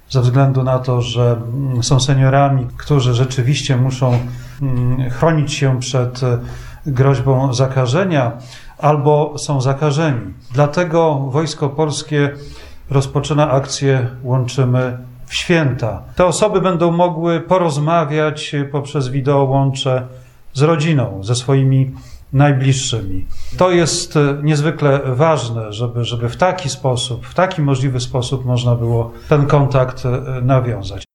ze względu na to, że są seniorami, którzy rzeczywiście muszą chronić się przed groźbą zakażenia albo są zakażeni. Dlatego Wojsko Polskie rozpoczyna akcję Łączymy w Święta. Te osoby będą mogły porozmawiać poprzez wideołącze z rodziną, ze swoimi najbliższymi. To jest niezwykle ważne, żeby w taki sposób, w taki możliwy sposób można było ten kontakt nawiązać.